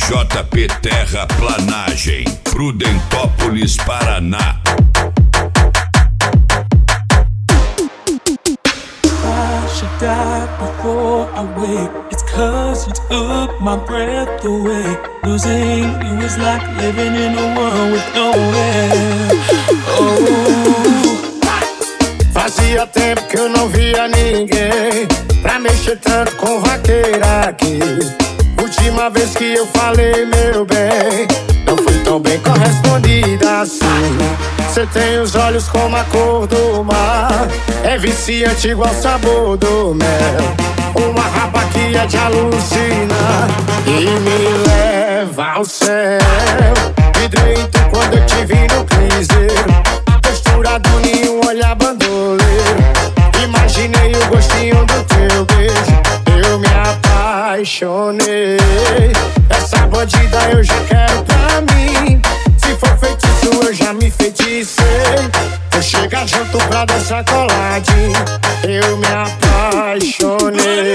JP Terraplanagem, Prudentópolis, Paraná. I should die before I wake. It's 'cause you took my breath away. Losing you is like living in a world with no air. Oh. Fazia tempo que eu não via ninguém pra mexer tanto com vaqueira aqui. Última vez que eu falei, meu bem, não fui tão bem correspondida assim. Cê tem os olhos como a cor do mar, é viciante igual o sabor do mel. Uma rapa que é de alucinar e me leva ao céu. Hidrento quando eu te vi no cruzeiro, postura do ninho, olhar bandoleiro. Imaginei o gostinho do teu beijo, eu me apaixonei. Essa bandida eu já quero pra mim. Se for feitiço eu já me feticei. Vou chegar junto pra dançar coladinho, eu me apaixonei.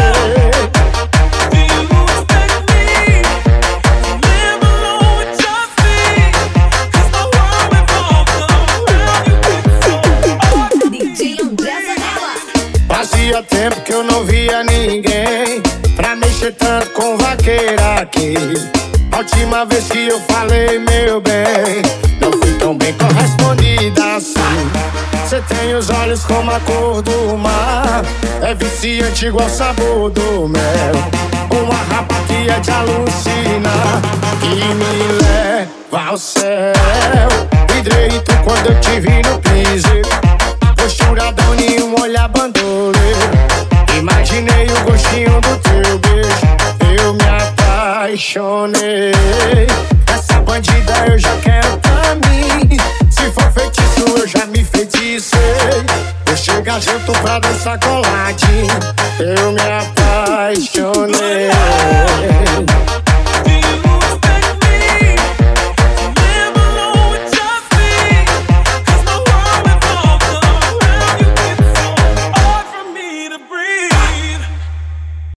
Fazia tempo que eu não via ninguém pra mexer tanto com vaqueira aqui. A última vez que eu falei, meu bem, não fui tão bem correspondida assim. Cê tem os olhos como a cor do mar, é viciante igual o sabor do mel. Uma rapa que é de alucinar, que me leva ao céu. Hidrento quando eu te vi no piseiro, postura do ninho, olhar bandoleiro. Imaginei o gostinho do teu beijo, eu me apaixonei. Essa bandida eu já quero pra mim. Se for feitiço eu já me feticei. Vou chegar junto pra dançar coladinho, eu me apaixonei.